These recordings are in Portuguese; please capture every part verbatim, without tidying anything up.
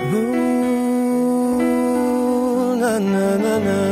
Uh, na, na, na, na.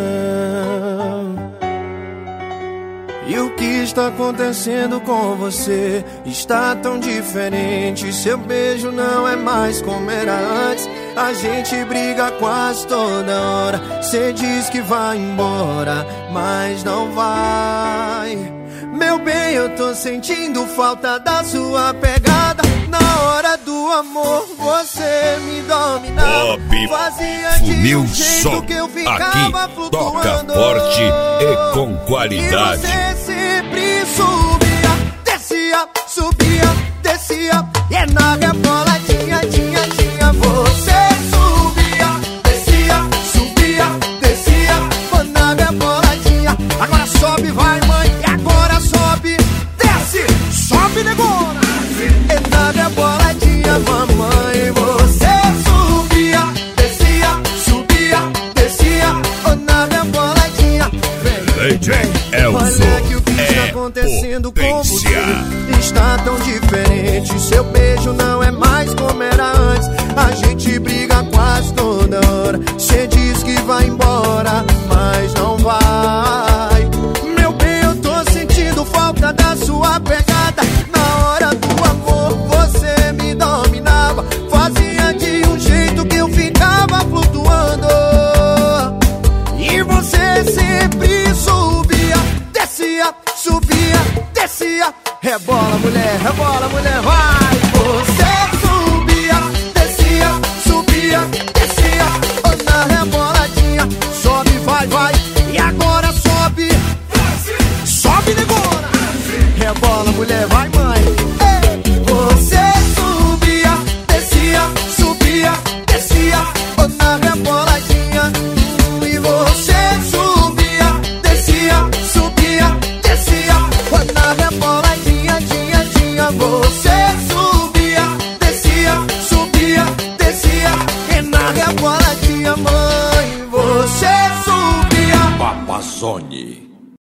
E o que está acontecendo com você? Está tão diferente. Seu beijo não é mais como era antes. A gente briga quase toda hora. Cê diz que vai embora, mas não vai. Meu bem, eu tô sentindo falta da sua pegada. Na hora do amor, você me dominava. Bob Fazia Funil de um jeito Som. que eu ficava Aqui flutuando. toca forte e com qualidade. E você sempre subia, descia, subia, descia,